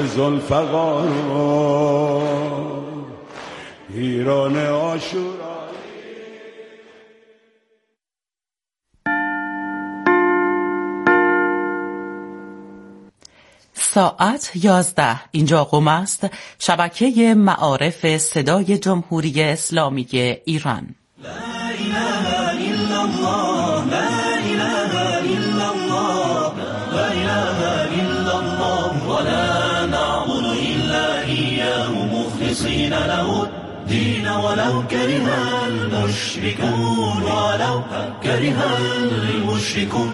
ذوالفقار ایران عاشورا. ساعت 11 اینجا قم است، شبکه معارف صدای جمهوری اسلامی ایران. لا اله الا الله، لا اله الا الله، لا اله الا الله، ولا نعبد الا اياه مخلصين له الدين ولو كره المشركون، ولو كره المشركون.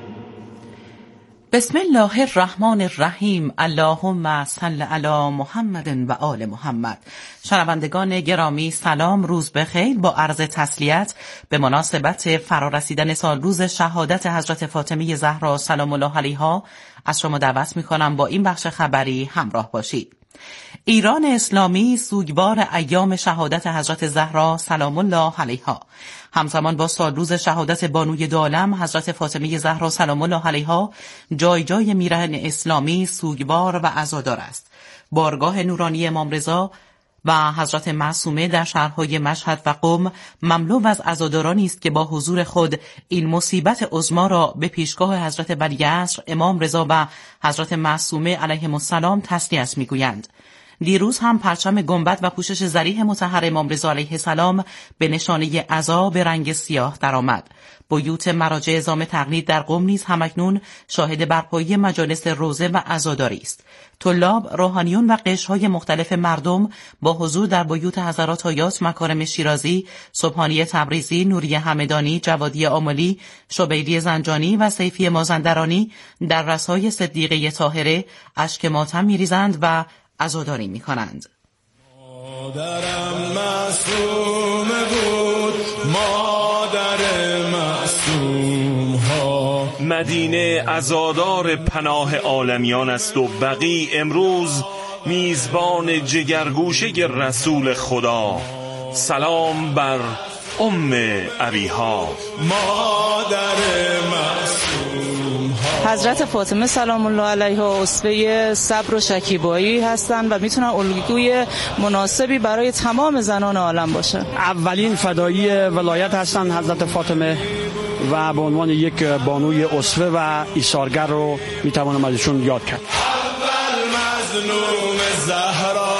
بسم الله الرحمن الرحیم. اللهم صل علی محمد و آل محمد. شنوندگان گرامی سلام، روز بخیر. با عرض تسلیت به مناسبت فرارسیدن سال روز شهادت حضرت فاطمه زهرا سلام الله علیها از شما دعوت می‌کنم با این بخش خبری همراه باشید. ایران اسلامی سوگوار ایام شهادت حضرت زهرا سلام الله علیها. همزمان با سالروز شهادت بانوی دو عالم حضرت فاطمه زهرا سلام الله علیها، جای جای میرهن اسلامی سوگوار و عزادار است. بارگاه نورانی امام رضا و حضرت معصومه در شهرهای مشهد و قم مملو از عزادارانی است که با حضور خود این مصیبت عظمی را به پیشگاه حضرت ولیعصر امام رضا و حضرت معصومه علیهم السلام تسلیت میگویند. دیروز هم پرچم گنبد و پوشش ذریح مطهر امام رضا علیه السلام به نشانه عزا به رنگ سیاه درآمد. بیوت مراجع اعظام تقلید در قم نیز همکنون شاهد برپایی مجالس روزه و عزاداری است. طلاب، روحانیون و قشرهای مختلف مردم با حضور در بیوت حضرات حیات مکارم شیرازی، سبحانی تبریزی، نوری همدانی، جوادی آملی، شبیری زنجانی و سیفی مازندرانی در رسای صدیقه طاهره اشک ماتم می‌ریزند و عزاداری می‌کنند. مادرم معصوم بود، مادر معصوم ها. مدینه عزادار پناه عالمیان است و بقیع امروز میزبان جگرگوشه رسول خدا. سلام بر ابیها. مادر معصوم ها. حضرت فاطمه سلام الله علیها اسوه صبر و شکیبایی هستند و میتونن الگوی مناسبی برای تمام زنان عالم باشه. اولین فدایی ولایت هستند حضرت فاطمه و به عنوان یک بانوی اسوه و ایثارگر رو میتوانم ازشون یاد کرد. اول مظلوم زهرا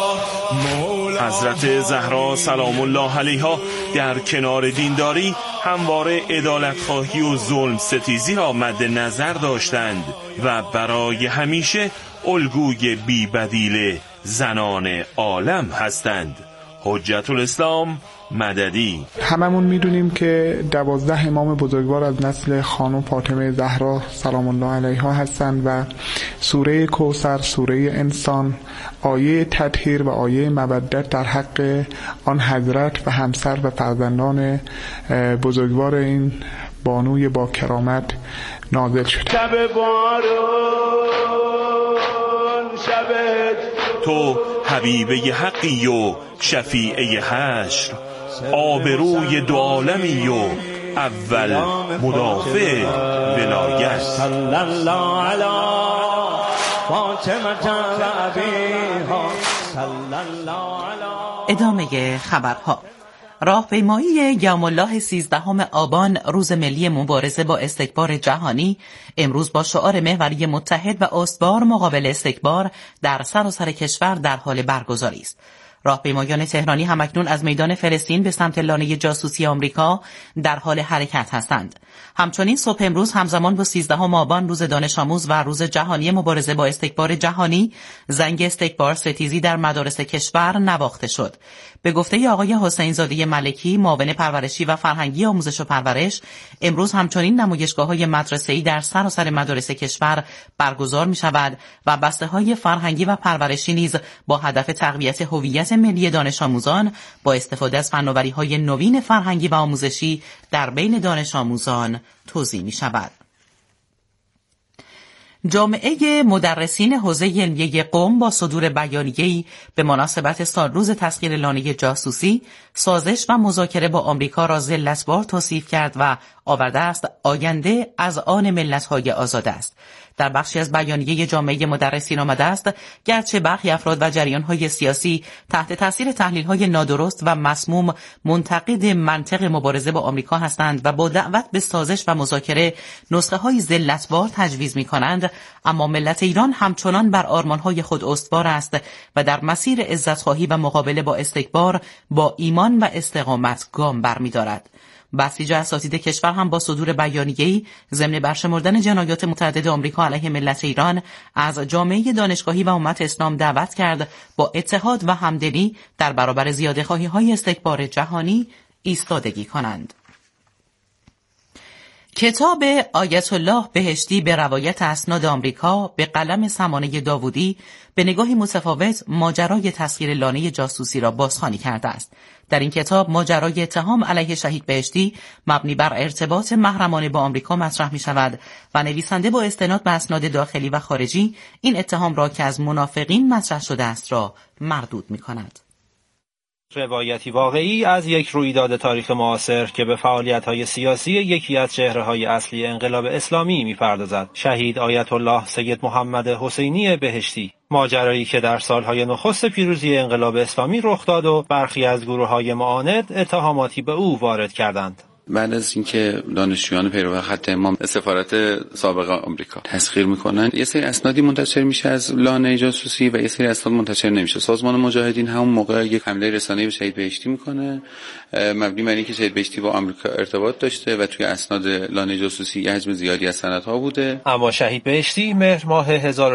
حضرت زهرا سلام الله علیها در کنار دینداری همواره عدالت‌خواهی و ظلم ستیزی را مد نظر داشتند و برای همیشه الگوی بی‌بدیل زنان عالم هستند. حجت الاسلام مددی. هممون میدونیم که 12 امام بزرگوار از نسل خانم فاطمه زهرا سلام الله علیها هستند و سوره کوثر، سوره انسان، آیه تطهیر و آیه مودت در حق آن حضرت و همسر و فرزندان بزرگوار این بانوی با کرامت نازل شد. شب بارون، شب تو حبیبه حقی و شفیعه حشر، آبروی دو عالمی و اول مدافع ولایت. صلی الله علی فاطمه و ابیها، صلی الله علی. ادامه خبرها. راهپیمایی یوم الله 13 آبان روز ملی مبارزه با استکبار جهانی امروز با شعار محوری متحد و استوار مقابل استکبار در سراسر کشور در حال برگزاری است. راهپیمایان تهرانی همکنون از میدان فلسطین به سمت لانه جاسوسی آمریکا در حال حرکت هستند. همچنین صبح امروز همزمان با 13 آبان روز دانش آموز و روز جهانی مبارزه با استکبار جهانی، زنگ استکبار ستیزی در مدارس کشور نواخته شد. به گفته آقای حسین زاده ملکی، معاون پرورشی و فرهنگی آموزش و پرورش، امروز همچنین نمایشگاه‌های مدرسه‌ای در سراسر مدارس کشور برگزار می‌شود و بسته‌های فرهنگی و پرورشی نیز با هدف تقویت هویت ملی دانش آموزان با استفاده از فناوری‌های نوین فرهنگی و آموزشی در بین دانش آموزان توزیع می‌شود. جامعه مدرسین حوزه علمیه قم با صدور بیانیه‌ای به مناسبت سالروز تسخیر لانه جاسوسی، سازش و مذاکره با آمریکا را ذلت‌بار توصیف کرد و آورده است آینده از آن ملت‌های آزاد است. در بخشی از بیانیه جامعه مدرسین آمده است گرچه برخی افراد و جریان‌های سیاسی تحت تاثیر تحلیل‌های نادرست و مسموم منتقد منطق مبارزه با آمریکا هستند و با دعوت به سازش و مذاکره نسخه‌های ذلت‌بار تجویز می‌کنند، اما ملت ایران همچنان بر آرمان‌های خود استوار است و در مسیر عزت‌خواهی و مقابله با استکبار با ایمان و استقامت گام برمی‌دارد. بسیج اساتید کشور هم با صدور بیانیه‌ای ضمن برشمردن جنایات متعدد آمریکا علیه ملت ایران از جامعه دانشگاهی و امت اسلام دعوت کرد با اتحاد و همدلی در برابر زیاده‌خواهی‌های استکبار جهانی ایستادگی کنند. کتاب آیت الله بهشتی به روایت اسناد آمریکا به قلم سمانه داوودی به نگاهی متفاوت ماجرای تسخیر لانه جاسوسی را بازخوانی کرده است. در این کتاب ماجرای اتهام علیه شهید بهشتی مبنی بر ارتباط محرمانه با آمریکا مطرح می شود و نویسنده با استناد به اسناد داخلی و خارجی این اتهام را که از منافقین مطرح شده است را مردود می کند. روایتی واقعی از یک رویداد تاریخ معاصر که به فعالیت‌های سیاسی یکی از چهره‌های اصلی انقلاب اسلامی می‌پردازد. شهید آیت الله سید محمد حسینی بهشتی، ماجرایی که در سالهای نخست پیروزی انقلاب اسلامی رخ داد و برخی از گروه‌های معاند اتهاماتی به او وارد کردند. بعد از اینکه دانشجویان پیرو خط امام سفارت سابق آمریکا تسخیر میکنن، یه سری اسنادی منتشر میشه از لانه جاسوسی و یه سری اسناد منتشر نمیشه. سازمان مجاهدین همون موقع یک حمله رسانه‌ای به شهید بهشتی میکنه مبنی بر اینکه شهید بهشتی با آمریکا ارتباط داشته و توی اسناد لانه جاسوسی حجم زیادی از سندها بوده. اما شهید بهشتی مهر ماه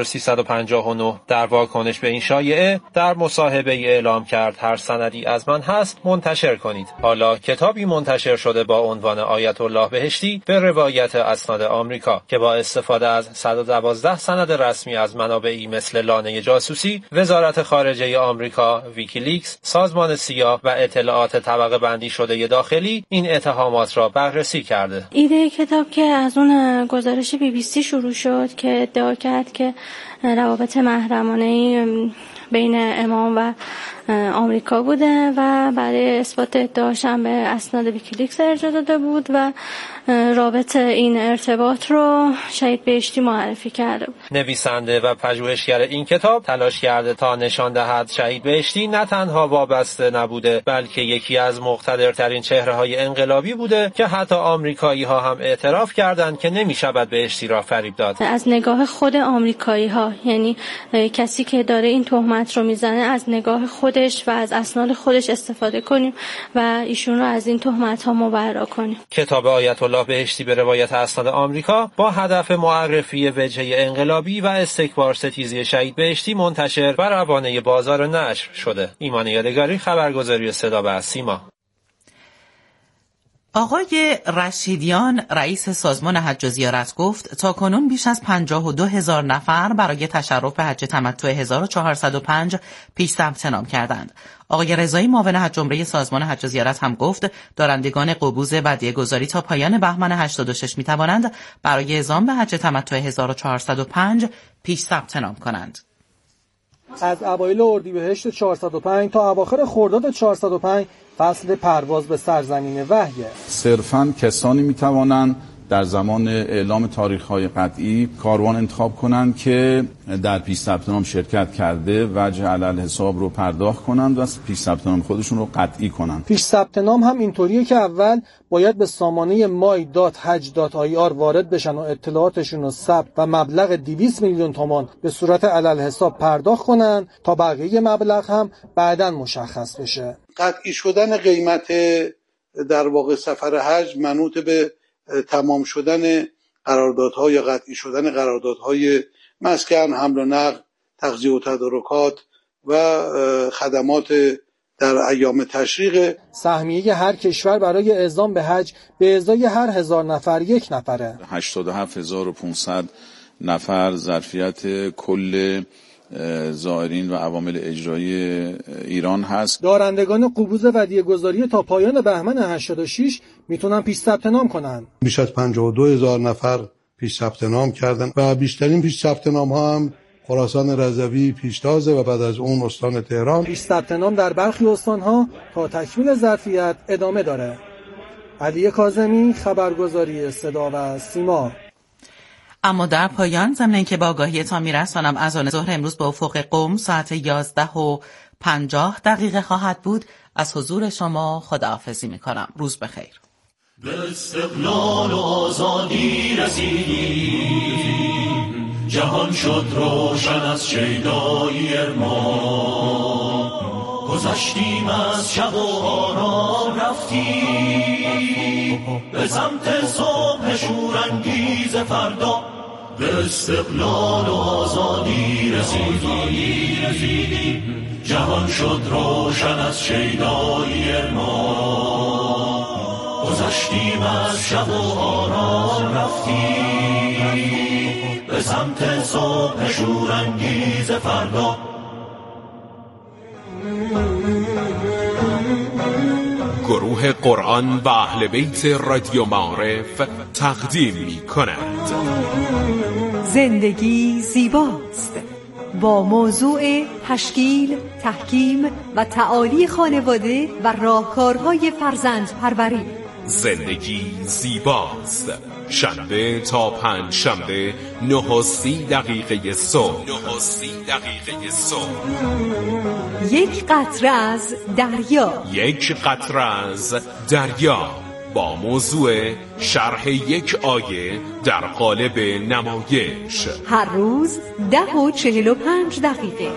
1359 در واکنش به این شایعه در مصاحبه اعلام کرد هر سندی از من هست منتشر کنید. حالا کتابی منتشر شده با عنوان آیت الله بهشتی به روایت اسناد آمریکا که با استفاده از 112 سند رسمی از منابعی مثل لانه جاسوسی، وزارت خارجه آمریکا، ویکیلیکس، سازمان سیا و اطلاعات طبقه بندی شده داخلی این اتهامات را بررسی کرده. ایده کتاب که از اون گزارش BBC شروع شد که ادعا کرد که روابط محرمانه بین امام و آمریکا بوده و برای اثبات ادعاش هم به اسناد ویکیلیکس ارجاع داده بود و رابط این ارتباط رو شهید بهشتی معرفی کرده بود. نویسنده و پژوهشگر این کتاب تلاش کرده تا نشان دهد شهید بهشتی نه تنها وابسته نبوده بلکه یکی از مقتدرترین چهره‌های انقلابی بوده که حتی آمریکایی‌ها هم اعتراف کردند که نمی‌شود بهشتی را فریب داد. از نگاه خود آمریکایی‌ها، یعنی کسی که داره این تهمت رو میزنه، از نگاه خودش و از اسناد خودش استفاده کنیم و ایشون رو از این تهمت‌ها مبرا کنیم. کتاب آیت الله بهشتی به روایت اسناد آمریکا با هدف معرفی وجهه انقلابی و استکبار ستیزی شهید بهشتی منتشر و روانه بازار نشر شده. ایمان یادگاری، خبرگزاری صدا و سیما. آقای رشیدیان رئیس سازمان حج و زیارت گفت تاکنون بیش از 52,000 نفر برای تشرف به حج تمتع 1405 پیش ثبت نام کردند. آقای رضایی معاون حج عمره سازمان حج و زیارت هم گفت دارندگان قبوز ودیعه گذاری تا پایان بهمن 86 می توانند برای اعزام به حج تمتع 1405 پیش ثبت نام کنند. از اوایل اردیبهشت 405 تا اواخر خرداد 405 فصل پرواز به سرزمین وحیه. صرفاً کسانی میتوانند در زمان اعلام تاریخ‌های قطعی کاروان انتخاب کنند که در پیش ثبت نام شرکت کرده وجه علل حساب رو پرداخت کنند و پیش ثبت نام خودشون رو قطعی کنند. پیش ثبت نام هم اینطوریه که اول باید به سامانه my.haj.ir وارد بشن و اطلاعاتشون رو ثبت و مبلغ 200 میلیون تومان به صورت علل حساب پرداخت کنن تا بقیه مبلغ هم بعداً مشخص بشه. قطعی شدن قیمت در واقع سفر حج منوط به تمام شدن قراردادها یا قطعی شدن قراردادهای مسکن، حمل و نقل، تغذیه و تدارکات و خدمات در ایام تشریق. سهمیه هر کشور برای اعزام به حج به ازای هر 1000 نفر یک نفره. 87,500 نفر ظرفیت کل زائرین و عوامل اجرایی ایران هست. دارندگان قبوز ودیعه گذاری تا پایان بهمن 86 میتونن پیش ثبت نام کنن. بیش از 52,000 نفر پیش ثبت نام کردن و بیشترین پیش ثبت نام ها هم خراسان رضوی پیشتازه و بعد از اون استان تهران. پیش ثبت نام در برخی استان‌ها تا تکمیل ظرفیت ادامه داره. علی کاظمی، خبرگزاری صدا و سیما. اما در پایان ضمن اینکه با آگاهیتان میرسانم اذان ظهر امروز به افق قم ساعت 11:50 خواهد بود. از حضور شما خداحافظی میکنم. روز بخیر. به استقلال و آزادی رسیدیم، جهان شد روشن از شیدایی ارمان، گذشتیم از شب و آرام رفتیم به سمت صبح شورانگیز فردا. به استقلال و آزادی رسیدیم، جهان شد روشن از شیدایی ارمان، گذشتیم از شب و آرام رفتیم به سمت صبح شورانگیز فردا. گروه قرآن و اهل بیت رادیو معارف تقدیم می کند زندگی زیباست، با موضوع تشکیل، تحکیم و تعالی خانواده و راهکارهای فرزندپروری. زندگی زیباست، شنبه تا پنجشنبه 9:30 صبح. یک قطره از دریا. یک قطره از دریا با موضوع شرح یک آیه در قالب نمایش. هر روز 10:45.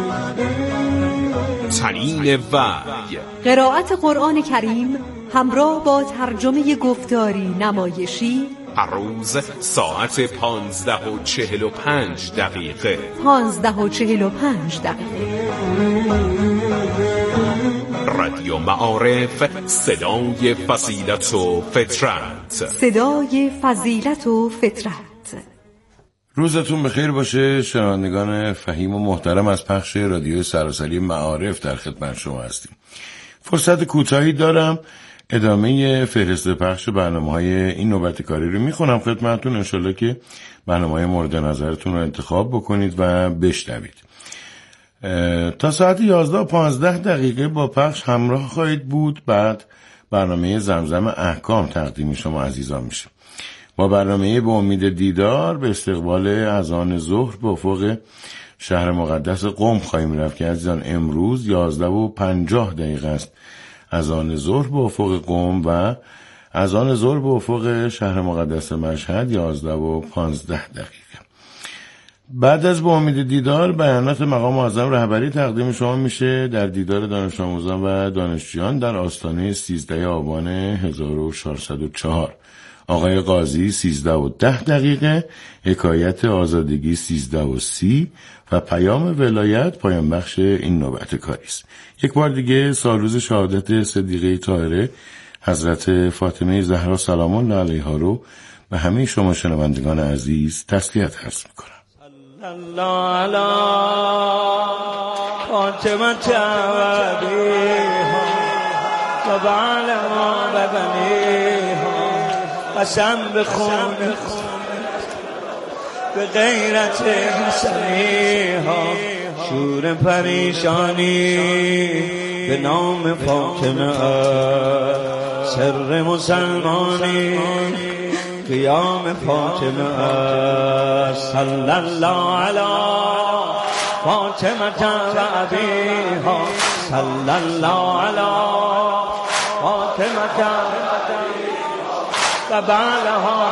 تنین وحی، قرائت قرآن کریم همراه با ترجمه گفتاری نمایشی. هر روز ساعت 15:45. 15:45. رادیو معارف، صدای فضیلت و فطرت. صدای فضیلت و فطرت. روزتون بخیر باشه شنوندگان فهیم و محترم. از پخش رادیو سراسری معارف در خدمت شما هستیم. فرصت کوتاهی دارم، ادامه فهرست پخش برنامه‌های این نوبت کاری رو میخونم خدمتتون. انشالله که برنامه‌های مورد نظرتون رو انتخاب بکنید و بشنوید. تا ساعت 11:15 با پخش همراه خواهید بود. بعد برنامه زمزم احکام تقدیم شما عزیزان میشه. با برنامه به امید دیدار به استقبال اذان ظهر به افق شهر مقدس قم خواهیم رفت که عزیزان امروز 11:50 است اذان ظهر به افق قم و اذان ظهر به افق شهر مقدس مشهد 11:15. بعد از به امید دیدار بیانات مقام معظم رهبری تقدیم شما میشه در دیدار دانش آموزان و دانشجویان در آستانه 13 آبان 1404. آقای قاضی 13:10، حکایت آزادگی 13:30 و پیام ولایت پایان بخش این نوبت کاری است. یک بار دیگه سالروز شهادت صدیقه طاهره حضرت فاطمه زهرا سلام الله علیها رو به همه شما شنوندگان عزیز تسلیت عرض میکنم. الله علی فاطمه عبیها و بعلما ببنیها، قسم بخون به غیرت حسنیها، شور پریشانی به نام فاطمه، سر مسلمانی قیام فاطمه. صلی الله علی فاطمه و ابیها، صلی الله علی فاطمه و بعلها،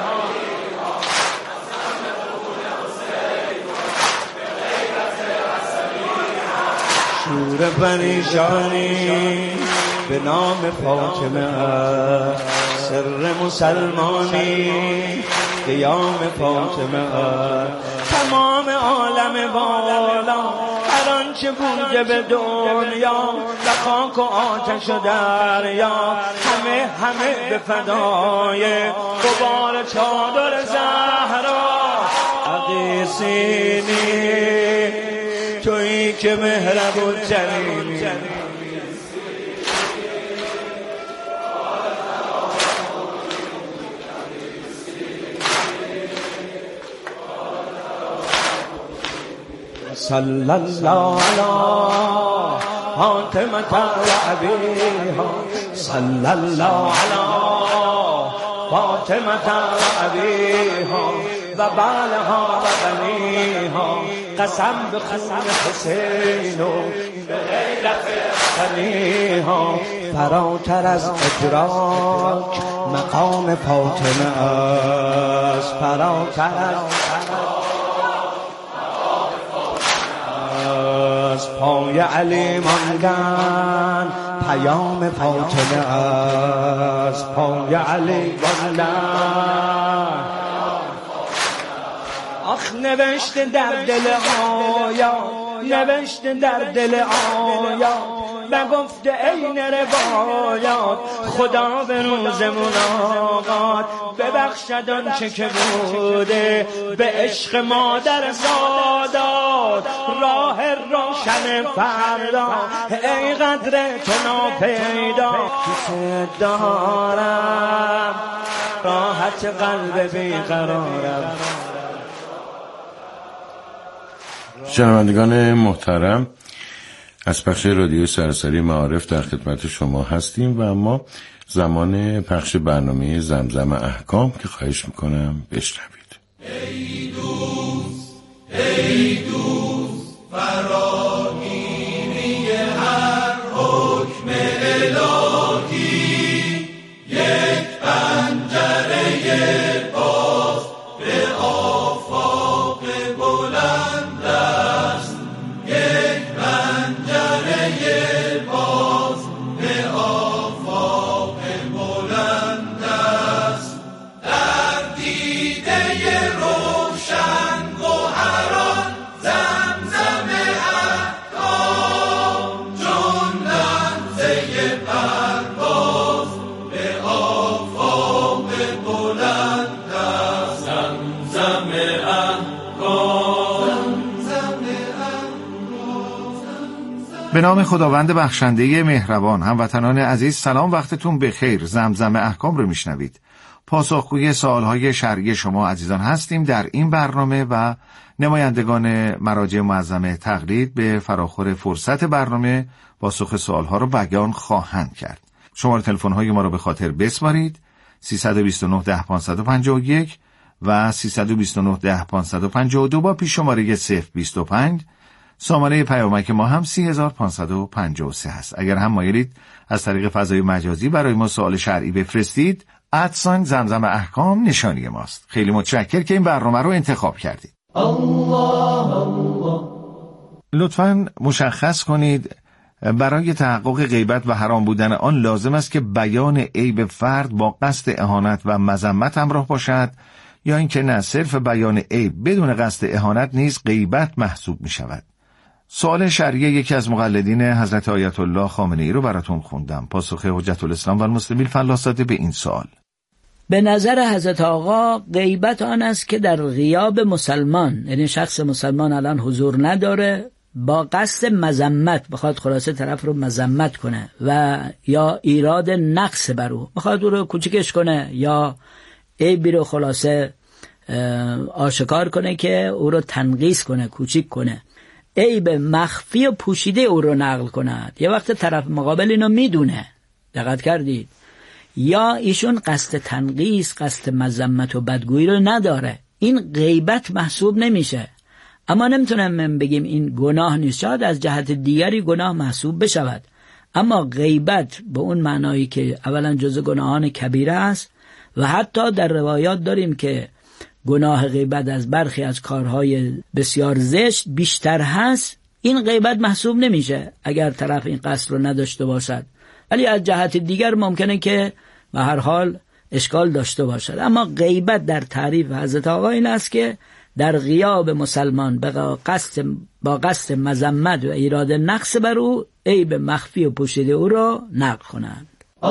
شور پریشانی به نام فاطمه، سر مسلمانی قیام فاطمه. تمام عالم بالا هر آنچه بوده به دنیا و خاک و آتش و دریا، همه به فدای غبار چادر زهرا. اغیثینی تویی که مهربون ترینی، صلی الله علی فاطمه و ابیها، صلی الله علی فاطمه و ابیها، و بالها و بنیها، قسم به خون حسین و به غیرت بنیها. فراتر از ادراک مقام فاطمه است، فراتر از پای علی ماندن پیام فاطمه است، پای علی ماندن. آخ نوشته در دل آیا، نوشته در دل آیا و گفته این روایات، خدا به روز ملاقات ببخشد آنچه که بوده، به عشق مادر زادات راه روشن فردا. ای قدر تو ناپیدا کیست دارم، راحت قلب بیقرارم. شنوندگان محترم، از پخش رادیو سراسری معارف در خدمت شما هستیم و اما زمان پخش برنامه زمزم احکام که خواهش میکنم بشنوید. ای دوست، ای دوست، فراگیری هر حکم الهی، یک پنجره باز به آفاق بلند است، یک پنجره باز به آفاق بلند است. در دیده روشن گوهران زمزم احکام، چون لمسه پرواز به آفاق بلند است. زمزم به نام خداوند بخشنده مهربان. هموطنان عزیز سلام، وقتتون بخیر. زمزم احکام رو میشنوید. پاسخگوی سوالهای شرعی شما عزیزان هستیم در این برنامه و نمایندگان مراجع معظم تقلید به فراخور فرصت برنامه پاسخ سوالها رو بیان خواهند کرد. شماره تلفن‌های ما رو به خاطر بسپارید: 329 10 551 و 329 10 552 با پیش شماره 025. سامانه پیامک ما هم 3553 هست. اگر هم مایلید از طریق فضای مجازی برای ما سوال شرعی بفرستید، ادساین زمزم احکام نشانی ماست. خیلی متشکر که این برنامه رو انتخاب کردید. لطفاً مشخص کنید برای تحقق غیبت و حرام بودن آن لازم است که بیان عیب فرد با قصد اهانت و مذمت همراه باشد، یا اینکه نه صرف بیان عیب بدون قصد اهانت نیز غیبت محسوب می شود؟ سوال شرعی یکی از مقلدین حضرت آیت الله خامنه‌ای رو براتون خوندم. پاسخ حجت الاسلام و المسلمین فلاساده به این سوال: به نظر حضرت آقا غیبت آن است که در غیاب مسلمان، یعنی شخص مسلمان الان حضور نداره، با قصد مذمت بخواد خلاصه طرف رو مذمت کنه و یا ایراد نقص بر او، بخواد او رو کوچکش کنه یا عیبی رو خلاصه آشکار کنه که او رو تنقیص کنه، کوچیک کنه، عیب مخفی و پوشیده او رو نقل کند. یه وقت طرف مقابل اینو میدونه، دقت کردید، یا ایشون قصد تنقیص، قصد مذمت و بدگویی رو نداره، این غیبت محسوب نمیشه. اما نمیتونم بگیم این گناه نیست، شاید از جهت دیگری گناه محسوب بشود، اما غیبت به اون معنایی که اولا جزء گناهان کبیره است و حتی در روایات داریم که گناه غیبت از برخی از کارهای بسیار زشت بیشتر هست، این غیبت محسوب نمیشه اگر طرف این قصد رو نداشته باشد، ولی از جهت دیگر ممکنه که به هر حال اشکال داشته باشد. اما غیبت در تعریف حضرت آقا این است که در غیاب مسلمان با قصد مذمت و ایراد نقص بر او عیب مخفی و پوشیده او را نقل کنند.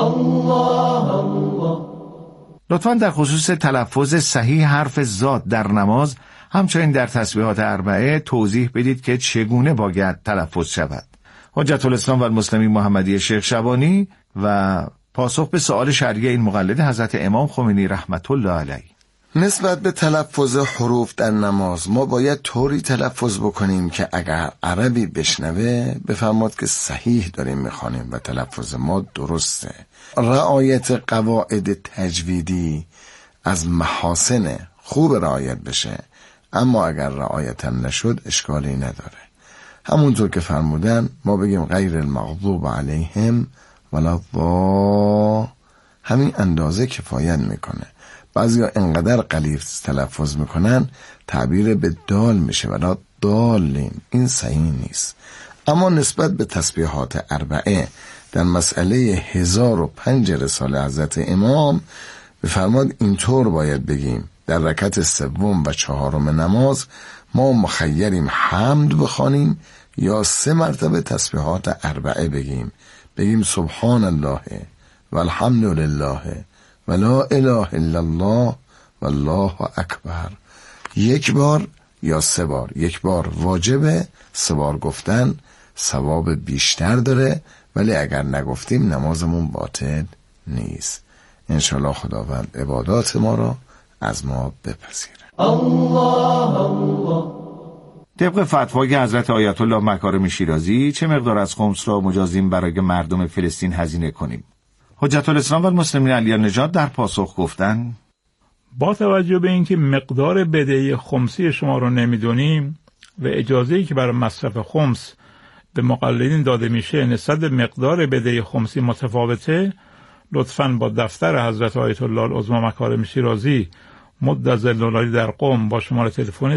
لطفاً در خصوص تلفظ صحیح حرف ذات در نماز، همچنین در تسبیحات اربعه توضیح بدید که چگونه باید تلفظ شود. حجت الاسلام و المسلمین محمدی شیخ شبانی و پاسخ به سوال شرعی این مقلد حضرت امام خمینی رحمت الله علیه. نسبت به تلفظ حروف در نماز ما باید طوری تلفظ بکنیم که اگر عربی بشنوه بفهمد که صحیح داریم میخوانیم و تلفظ ما درسته. رعایت قواعد تجویدی از محاسن خوب رعایت بشه، اما اگر رعایت هم نشد اشکالی نداره. همونطور که فرمودن ما بگیم غیر المغضوب علیهم ولا الضالین، همین اندازه کفایت میکنه. بعضیا انقدر غلیظ تلفظ میکنن تعبیر به دال میشه ولا ضالین، این صحیح نیست. اما نسبت به تسبیحات اربعه در مسئله 1005 رساله حضرت امام بفرماد اینطور باید بگیم: در رکعت سوم و چهارم نماز ما مخیریم حمد بخوانیم یا 3 مرتبه تسبیحات اربعه بگیم سبحان الله و الحمد لله و لا اله الا الله و الله اکبر. 1 بار یا 3 بار. 1 بار واجبه، 3 بار گفتن ثواب بیشتر داره، ولی اگر نگفتیم نمازمون باطل نیست. انشالله خداوند عبادات ما را از ما بپذیره. الله الله. طبق فتوای حضرت آیت الله مکارم شیرازی چه مقدار از خمس را مجازیم برای مردم فلسطین هزینه کنیم؟ حجت الاسلام و المسلمین علی نژاد در پاسخ گفتند: با توجه به اینکه مقدار بدهی خمسی شما رو نمیدونیم و اجازه‌ای که برای مصرف خمس به مقلدین داده میشه نسبت به مقدار بدهی خمسی متفاوته، لطفاً با دفتر حضرت آیت الله العظمی مکارم شیرازی مد ظل‌العالی در قم با شماره تلفن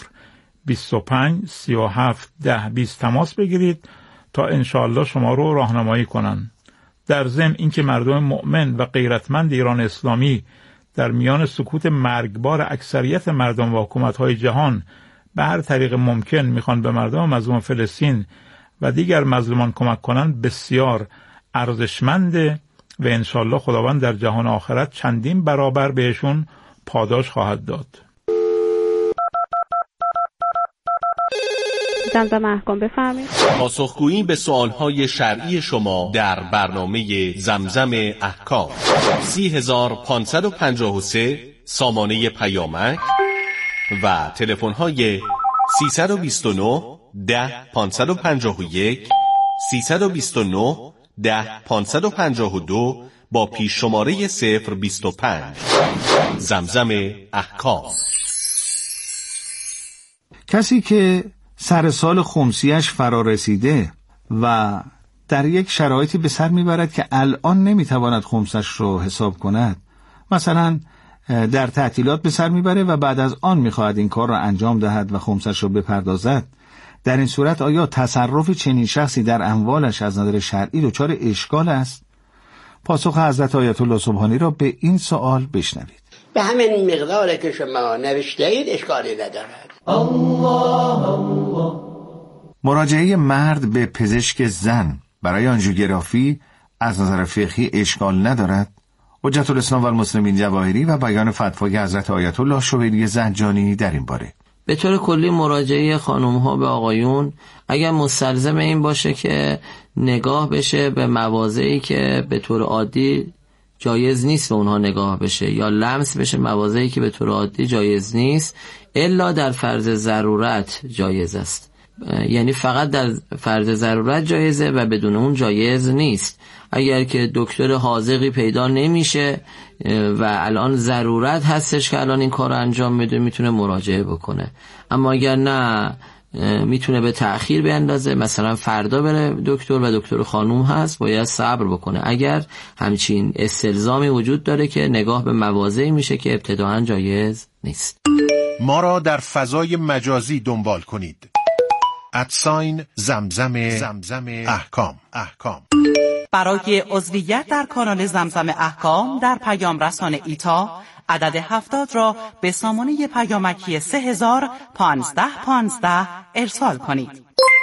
025 37 10 20 تماس بگیرید تا انشاءالله شما رو راهنمایی کنن. در ضمن اینکه مردم مؤمن و غیرتمند ایران اسلامی در میان سکوت مرگبار اکثریت مردم و حکومت‌های جهان به هر طریق ممکن میخوان به مردم مظلوم فلسطین و دیگر مظلومان کمک کنن بسیار ارزشمنده و انشاءالله خداوند در جهان آخرت چندین برابر بهشون پاداش خواهد داد. زمزم احکام بفرمایید. پاسخگویی به سوالهای شرعی شما در برنامه زمزم احکام 30553 سامانه پیامک و تلفن‌های 329 10 551 329 10 552 با پیش شماره 025. زمزم احکام. کسی که سر سال خمسیش فرا رسیده و در یک شرایطی به سر میبرد که الان نمیتواند خمسش رو حساب کند، مثلا در تعطیلات به سر میبره و بعد از آن میخواهد این کار را انجام دهد و خمسش رو بپردازد، در این صورت آیا تصرف چنین شخصی در اموالش از نظر شرعی دچار اشکال است؟ پاسخ حضرت آیت الله سبحانی را به این سوال بشنوید. به همین مقداری که شما نوشته اید اشکالی ندارد. الله الله. مراجعه مرد به پزشک زن برای آنژیوگرافی از نظر فقهی اشکال ندارد؟ حجت الاسلام و المسلمین جواهری و بیان فتوای حضرت آیت الله شویری زنجانی در این باره: به طور کلی مراجعه خانم ها به آقایون اگر مستلزم این باشه که نگاه بشه به مواضعی که به طور عادی جایز نیست به اونها نگاه بشه یا لمس بشه مواضعی که به طور عادی جایز نیست، الا در فرض ضرورت جایز است. یعنی فقط در فرض ضرورت جایزه و بدون اون جایز نیست. اگر که دکتر حاذقی پیدا نمیشه و الان ضرورت هستش که الان این کار رو انجام میده، میتونه مراجعه بکنه. اما اگر نه میتونه به تأخیر بیندازه، مثلا فردا بره دکتر و دکتر خانوم هست باید صبر بکنه اگر همچین استلزامی وجود داره که نگاه به مواضعی میشه که ابتداعا جایز نیست. ما را در فضای مجازی دنبال کنید. @زمزم احکام. برای عضویت در کانال زمزم احکام در پیام رسان ایتا عدد 70 را به سامانه پیامکی 301515 ارسال کنید.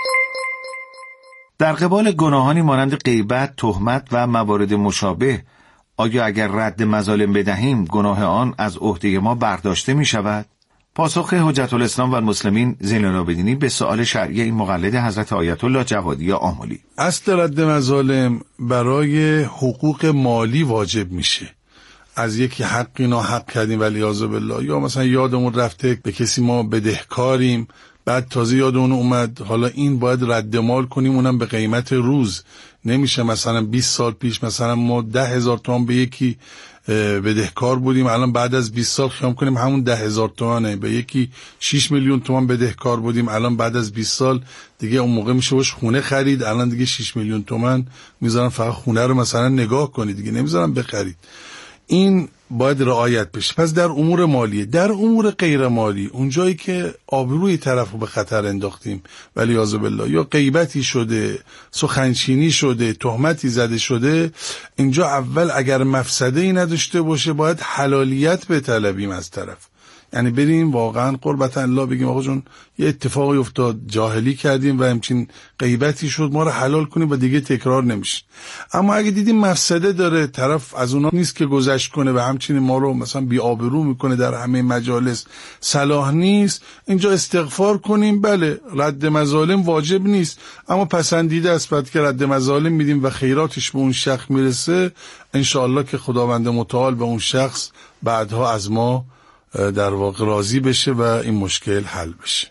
در قبال گناهانی مانند غیبت، تهمت و موارد مشابه، آیا اگر رد مظالم بدهیم گناه آن از عهده ما برداشته می شود؟ پاسخ حجت الاسلام و المسلمین زین العابدینی به سؤال شرعی این مقلد حضرت آیت الله جوادی آملی: اصل رد مظالم برای حقوق مالی واجب میشه. از یکی حقی ناحق کردیم ولیعاذ بالله، یا مثلا یادمون رفته به کسی ما بدهکاریم، بعد تازه یادمون اومد حالا این باید رد مال کنیم، اونم به قیمت روز. نمیشه مثلا 20 سال پیش مثلا ما 10,000 تومان به یکی بدهکار بودیم، الان بعد از 20 سال خیام کنیم همون 10,000 تومانه. به یکی 6 میلیون تومان بدهکار بودیم، الان بعد از 20 سال دیگه اون موقع میشه باش خونه خرید، الان دیگه 6 میلیون تومان میذارن فقط خونه رو مثلا نگاه کنید، دیگه نمیذارن بخرید. این باید رعایت بشه. پس در امور مالی، در امور غیر مالی، اونجایی که آبروی طرف رو به خطر انداختیم ولی عزب بالله، یا غیبتی شده، سخنچینی شده، تهمتی زده شده، اینجا اول اگر مفسده‌ای نداشته باشه باید حلالیت بطلبیم از طرف. یعنی بریم واقعا قربت الله بگیم آقا جون یه اتفاقی افتاد، جاهلی کردیم و همچین غیبتی شد، ما رو حلال کنیم و دیگه تکرار نمیشه. اما اگه دیدیم مفسده داره، طرف از اونا نیست که گذشت کنه و همچنین ما رو مثلا بی آبرو میکنه در همه مجالس، صلاح نیست، اینجا استغفار کنیم. بله رد مظالم واجب نیست، اما پسندیده است بعد که رد مظالم میدیم و خیراتش به اون شخص میرسه، انشاءالله که خداوند متعال به اون شخص بعدها از ما در واقع راضی بشه و این مشکل حل بشه.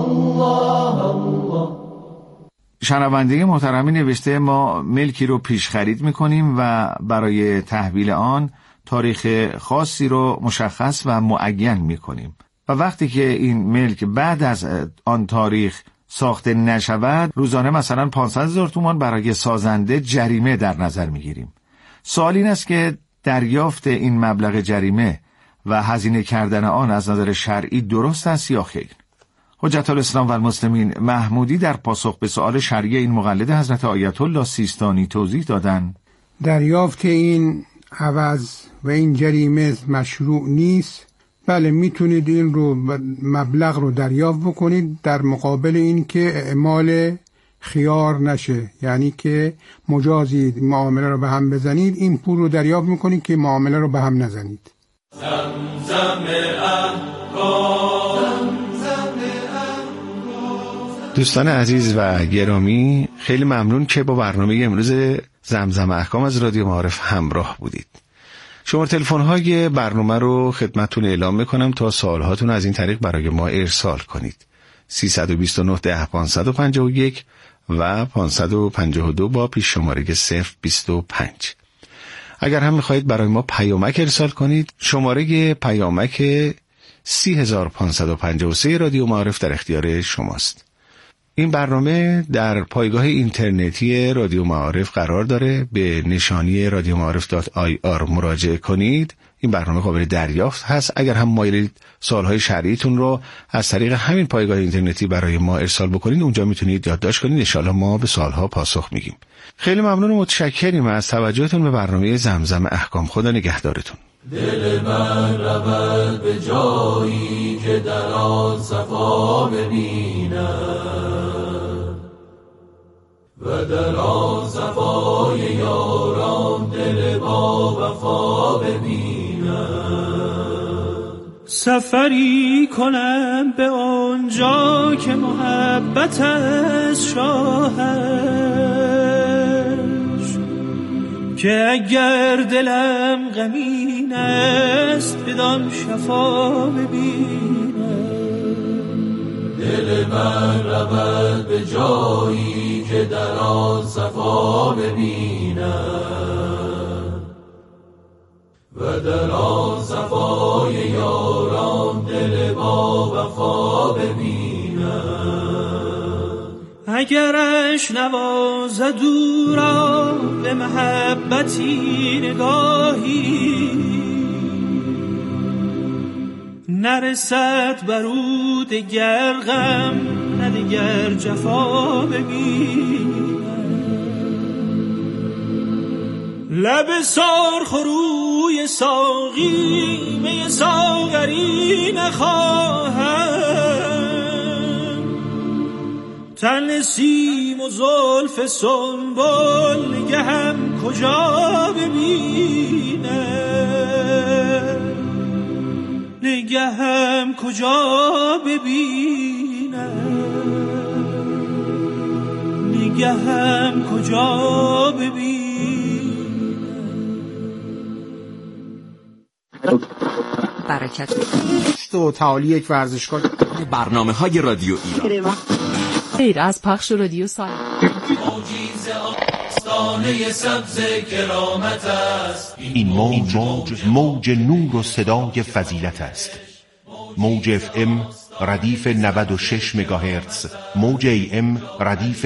شنونده محترمی نوشته ما ملکی رو پیش خرید میکنیم و برای تحویل آن تاریخ خاصی رو مشخص و معین میکنیم و وقتی که این ملک بعد از آن تاریخ ساخته نشود، روزانه مثلا 500,000 تومان برای سازنده جریمه در نظر میگیریم. سوال این است که دریافت این مبلغ جریمه و هزینه کردن آن از نظر شرعی درست است یا خیر؟ حجت الاسلام و المسلمین محمودی در پاسخ به سؤال شرعی این مقلد حضرت آیت الله سیستانی توضیح دادند: دریافت این عوض و این جریمه مشروع نیست. بله میتونید این رو مبلغ رو دریافت بکنید در مقابل این که اعمال خیار نشه، یعنی که مجازید معامله رو به هم بزنید، این پول رو دریافت میکنید که معامله رو به هم نزنید. دوستان عزیز و گرامی، خیلی ممنون که با برنامه امروز زمزم احکام از رادیو معارف همراه بودید. شماره تلفن‌های برنامه رو خدمتتون اعلام میکنم تا سوالهاتون از این طریق برای ما ارسال کنید. 329 10 551 و 552 با پیش شماره 025. اگر هم میخواهید برای ما پیامک ارسال کنید، شماره پیامک 30553 رادیو معارف در اختیار شماست. این برنامه در پایگاه اینترنتی رادیو معارف قرار داره، به نشانی radioma'arif.ir مراجعه کنید. این برنامه قابل دریافت هست. اگر هم مایلید سوالهای شرعیتون رو از طریق همین پایگاه اینترنتی برای ما ارسال بکنید، اونجا میتونید یادداشت کنید، ان شاءالله ما به سوالها پاسخ میگیم. خیلی ممنون و متشکریم از توجهتون به برنامه زمزم احکام. خدا نگهدارتون. دل من رود به جایی که در آن صفا ببینم و در آن صفای یاران دل با وفا ببینم. سفری کنم به آنجا که محبت از شاهش، که اگر دلم غمین است بدان شفا ببینم. دل من رود به جایی که در آن صفا ببینم و در آن صفای یاران دل با وفا ببینم. اگرش نوازد او را به محبتی نگاهی، نرسد بر او دگر غم نه دگر جفا ببینم. لب سرخ روی ساقی می ساغری نخواهم، تن سیم و زلف سنبل نگهم کجا ببینم، نگهم کجا ببینم، نگهم کجا ببینم. برکت و تعالی یک ورزشگاه. برنامه‌های رادیو ایران خیر از پخش رادیو سالم. سبز کرامت است. این موج نور و صدای فضیلت است. موج FM ردیف 96 مگاهرتز، موج AM ردیف